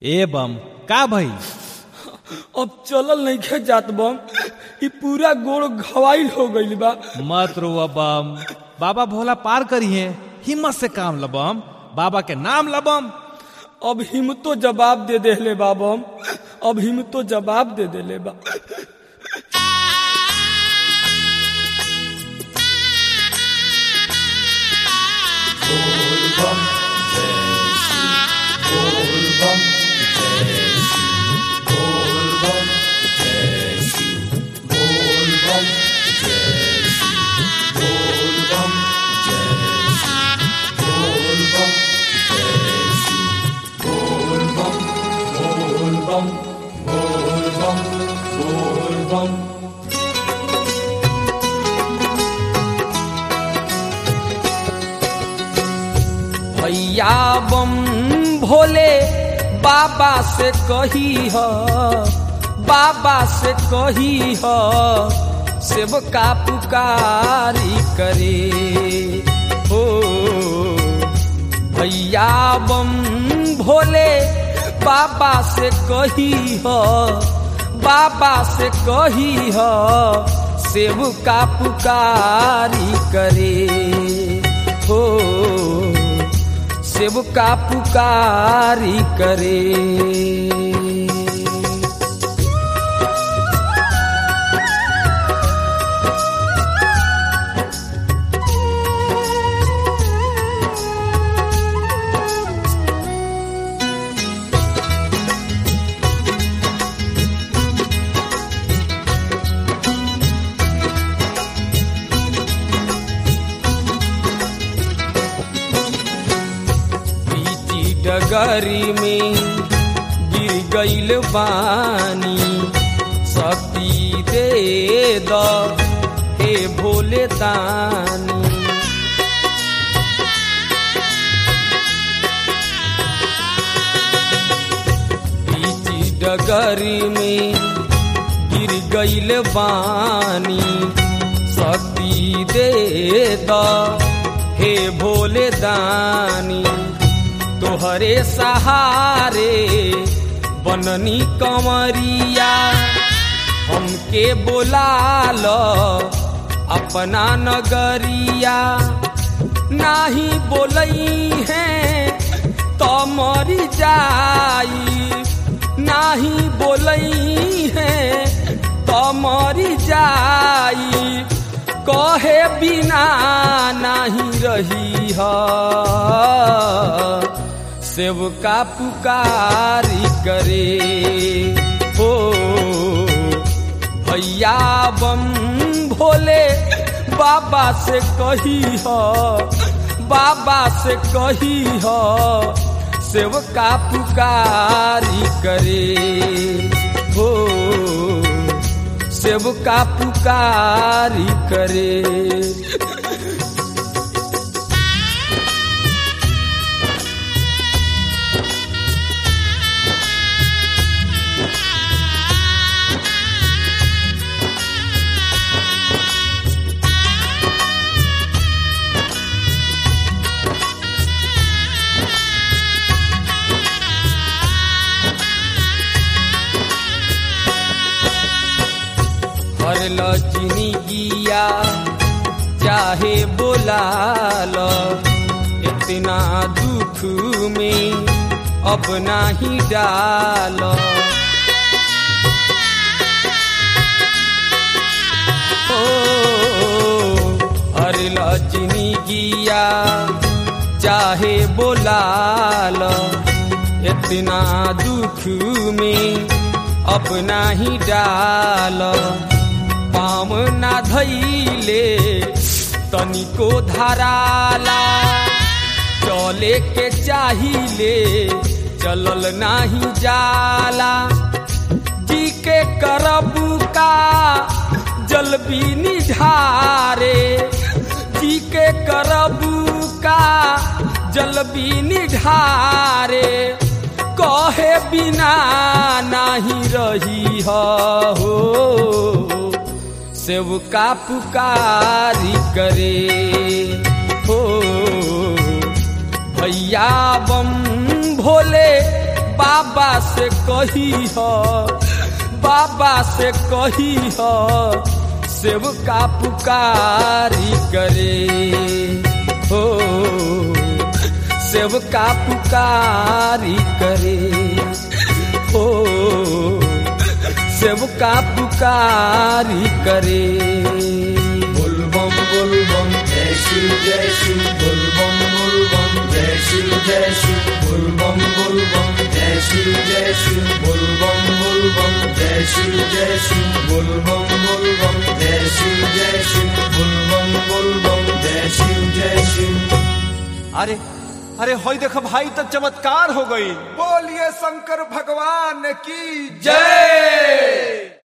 ए बम का भई? अब चलल नइखे जात बम। ई पूरा गोड़ घवाइल हो गइल बा। मत रोआ बम, बाबा भोला पार करिए। हिम्मत से काम लबम, बाबा के नाम लबम। अब हिम्मतो जवाब दे देले बा बम। अब हिम्मतो जवाब दे देले बा। भैया बम भोले बाबा से कही ह, बाबा से कही ह, सेवका पुकारी करे हो। भैया बम भोले बाबा से कही ह, बाबा से कही ह, सेवका पुकारी करे हो। सेवका पुकारी करे। डगरी में गिर गइल बानी, शक्ति दे द हे भोले दानी। बीच डगरी में गिर गइल बानी, शक्ति दे द हे भोले दानी। तोहरे सहारे बननी कंवरिया, हमके बोला लो अपना नगरिया। नाही बोलई है तो मरी जाई, नाही बोलई है तो मरी जाई। कहे बिना नहीं रही है, सेवका पुकारी करे हो। भैया बम भोले बाबा से कही ह, बाबा से कही ह, सेवका पुकारी करे हो। सेवका पुकारी करे। हरल जिंदगिया चाहे बोला लो, इतना दुख में अब नहीं डालो। हरल जिंदगिया चाहे बोला लो, इतना दुख में अब नहीं डालो। पाम ना धैले तनिको धराला, चले के चाहिले चलल नहीं जाला। जी के करबू का जल भी निढारे, जी के करबू का जल भी निढारे। कहे बिना नहीं रही हो, सेवका पुकारी करे हो। भैया बम भोले बाबा से कही हो, बाबा से कही हो, शिव का पुकारी करे हो, शिव का पुकारी करे हो, शिव का पुकारी करे। बोलबम बोलबम जय शिव जय शिव, बोलबम बोलबम जय शिव जय शिव, बोलबम बोलबम जय शिव जय शिव, बोलबम बोलबम जय शिव जय शिव, बोलबम बोलबम जय शिव जय शिव, बोलबम बोलबम जय शिव जय शिव। अरे अरे होई देखो भाई, तो चमत्कार हो गई। बोलिए शंकर भगवान की जय।